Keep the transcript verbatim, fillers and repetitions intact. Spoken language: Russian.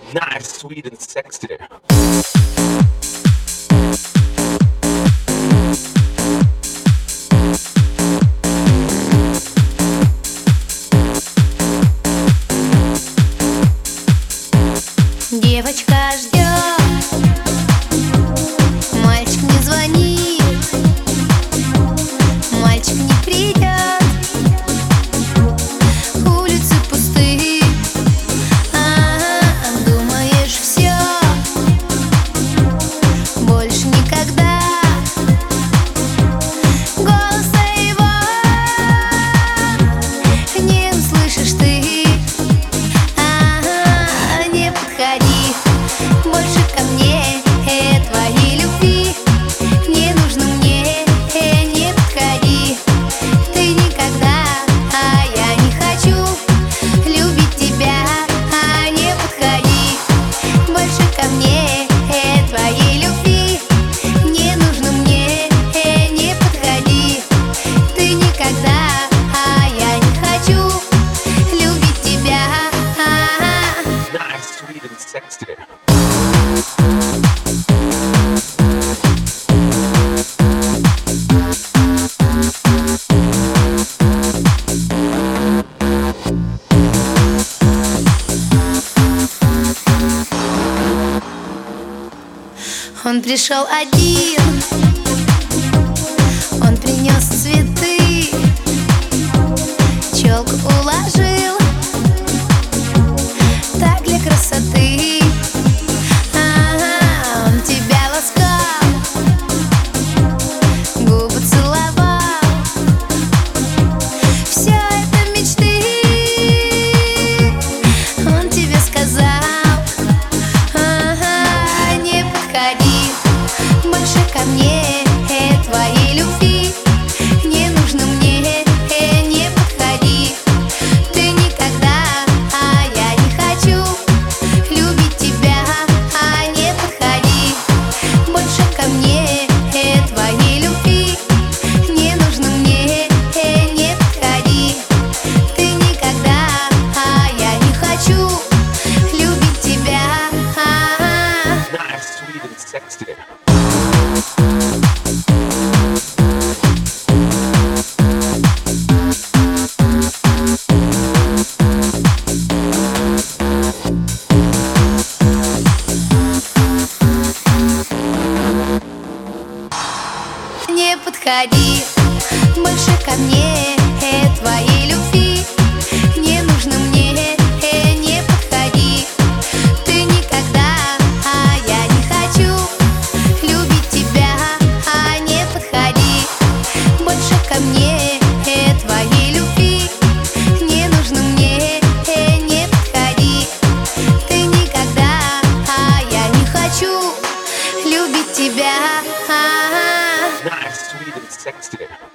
Nice, sweet and sexy. Девочка ждет, мальчик не звонит, мальчик не придет, улицы пустые, а, думаешь, все, больше никогда голоса его не услышишь ты. А, не подходи больше ко мне, твоей любви не нужно мне, не подходи ты никогда, а я не хочу любить тебя. А, не подходи больше ко мне, твоей любви не нужно мне, не подходи ты никогда, а я не хочу любить тебя. Nice, sweet and sexy. Он пришел один, он принес цветы, челку уложил так для красоты. А, он тебя ласкал, губы целовал, все это мечты. Он тебе сказал, ага, не подходи больше ко мне, твоей любви не нужно мне, не подходи ты никогда, а я не хочу любить тебя. А, не подходи больше ко мне, твоей любви не нужно мне, не подходи ты никогда, а я не хочу любить тебя. Nice, sweet and sexy. Не подходи больше ко мне, твоей любви не нужно мне, не подходи ты никогда, а я не хочу любить тебя. А, не подходи больше ко мне, твоей любви не нужно мне, не подходи ты никогда, а я не хочу любить тебя. Nice, sweet and sexy.